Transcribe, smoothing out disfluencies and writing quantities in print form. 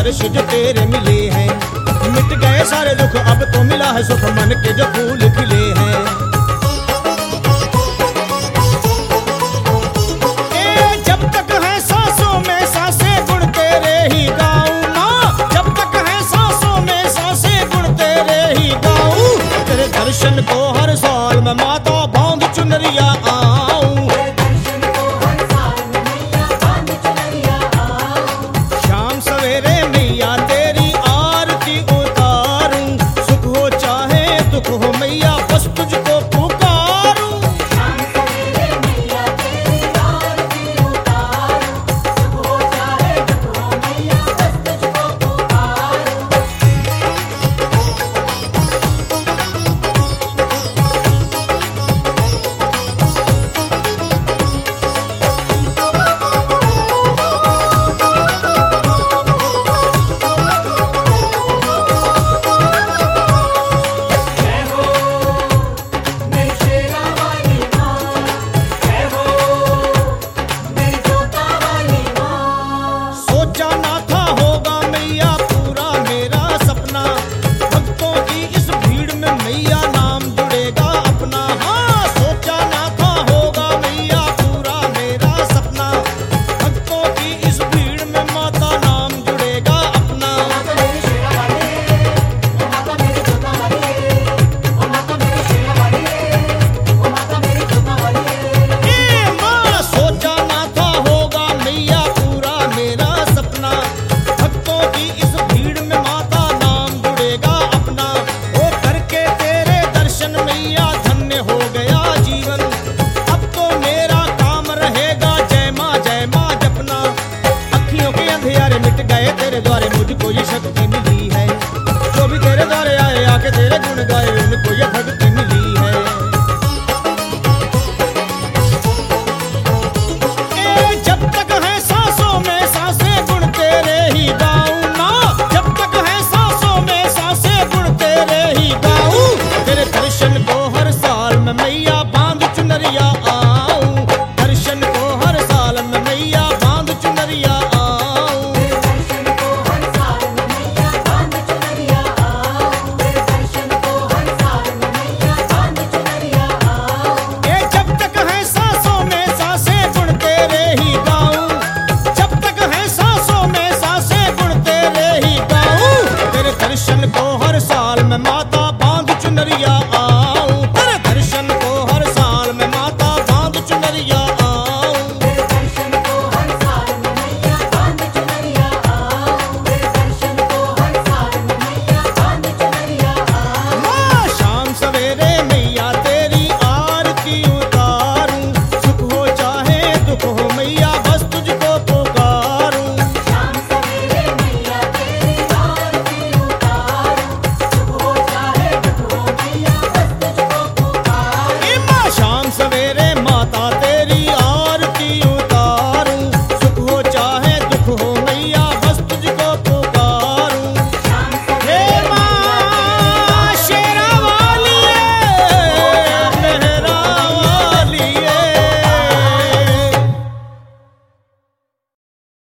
दर्श जो तेरे मिले हैं। मिट गए सारे दुख, अब तो मिला है सुख, मन के जो फूल खिले हैं। जब तक है सांसों में सांसें गुण तेरे ही गाऊं माँ, जब तक है सांसों में सांसें गुण तेरे ही गाऊं। तेरे दर्शन को हर साल मैं माता बांध चुनरिया आऊं। शाम सवेरे मैया तेरी आरती उतारूं, सुख हो चाहे दुख हो मैया बस तुझको पुकारूं। शाम सवेरे मैया तेरी आरती उतारूं, सुख हो चाहे दुख हो मैया बस तुझको पुकारूं। मिट गए तेरे द्वारे मुझको ये शक्ति मिली है, जो भी तेरे द्वारे आए आके तेरे गुण गाए उनको ये भक्ति मिली है। जब तक है सांसों में सांसें गुण तेरे ही गाऊं माँ, जब तक है सांसों में सांसें गुण तेरे ही गाऊं। तेरे दर्शन को हर साल मैं मैया बांध चुनरिया आऊं, दर्शन को हर साल मैं मैया बांध चुनरिया आऊं। दर्शन को हर साल मैं माता बांध चुनरिया